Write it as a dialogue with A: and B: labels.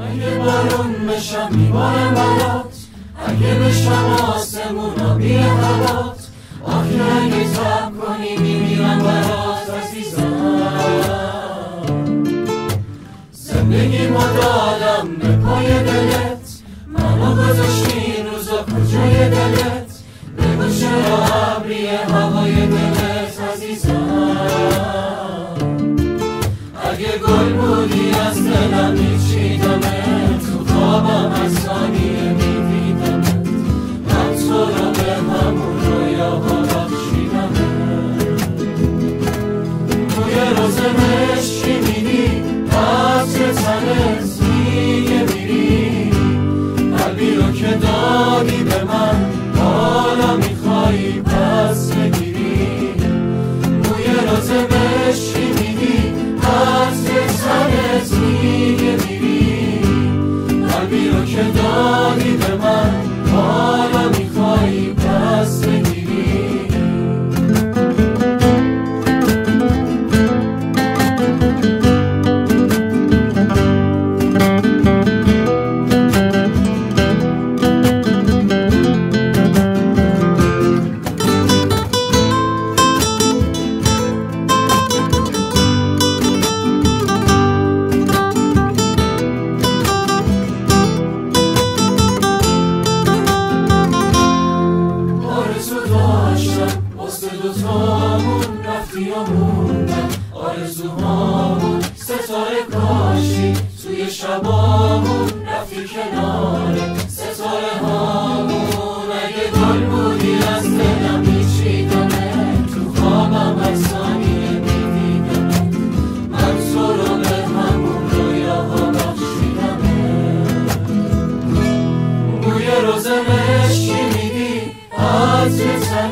A: اگه بارون بشم میبارم برات، اگه بشم آسمون آبی هوات، آخه اگه تب کنی میمیرم برات عزیزم. زندگی ما دادم به پای دلت، منو گذاشتی این روزا کجای دلت، بگو چرا ابری هوای دلت عزیزم. اگه گل بودی از دلم میچیدمت، تو خوابم از ثانیه میدیدمت، من تو رو به همون رویاها بخشیدمت. بوی روز مشکی میدی عطر تنت میگه میری، قلبی رو که دادی به من حالا میخوایی پس بگیری. بوی روز مشکی میدی عطر تنت میگه میری، قلبی رو که دادی به من حالا میخوایی پس بگیری. دوتامون رفتی و موندن آرزوهامون، ستاره کاشی توی شبامون، رفتی کنار ستاره هامون. اگه گل بودی از دلم میچیدمت، تو خوابم از ثانیه میدیدمت، من تو رو به همون رویاها بخشیدمت. بوی روز مشکی میدی عطر